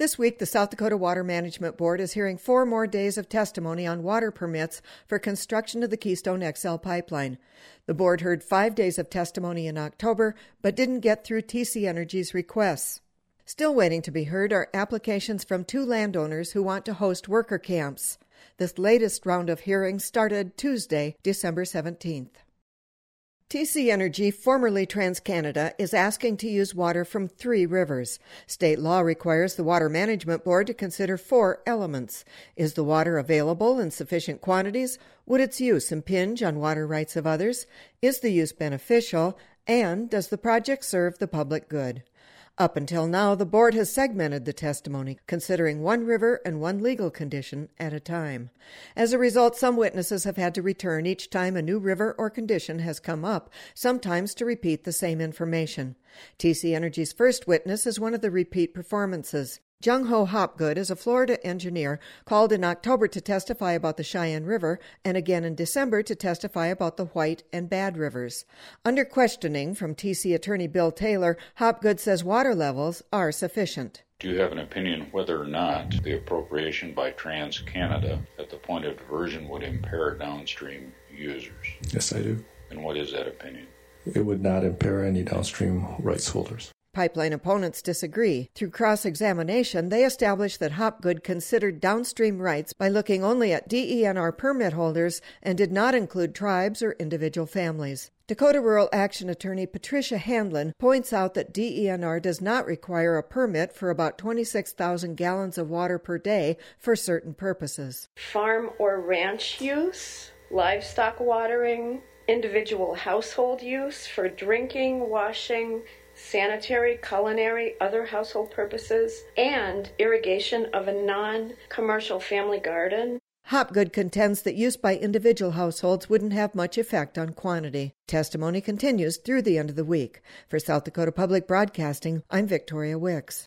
This week, the South Dakota Water Management Board is hearing 4 more days of testimony on water permits for construction of the Keystone XL pipeline. The board heard 5 days of testimony in October, but didn't get through TC Energy's requests. Still waiting to be heard are applications from 2 landowners who want to host worker camps. This latest round of hearings started Tuesday, December 17th. TC Energy, formerly TransCanada, is asking to use water from 3 rivers. State law requires the Water Management Board to consider 4 elements. Is the water available in sufficient quantities? Would its use impinge on water rights of others? Is the use beneficial? And does the project serve the public good? Up until now, the board has segmented the testimony, considering 1 river and 1 legal condition at a time. As a result, some witnesses have had to return each time a new river or condition has come up, sometimes to repeat the same information. TC Energy's first witness is one of the repeat performances. Jung Ho Hopgood is a Florida engineer called in October to testify about the Cheyenne River and again in December to testify about the White and Bad Rivers. Under questioning from TC attorney Bill Taylor, Hopgood says water levels are sufficient. Do you have an opinion whether or not the appropriation by TransCanada at the point of diversion would impair downstream users? Yes, I do. And what is that opinion? It would not impair any downstream rights holders. Pipeline opponents disagree. Through cross-examination, they established that Hopgood considered downstream rights by looking only at DENR permit holders and did not include tribes or individual families. Dakota Rural Action attorney Patricia Handlin points out that DENR does not require a permit for about 26,000 gallons of water per day for certain purposes. Farm or ranch use, livestock watering, individual household use for drinking, washing, sanitary, culinary, other household purposes, and irrigation of a non-commercial family garden. Hopgood contends that use by individual households wouldn't have much effect on quantity. Testimony continues through the end of the week. For South Dakota Public Broadcasting, I'm Victoria Wicks.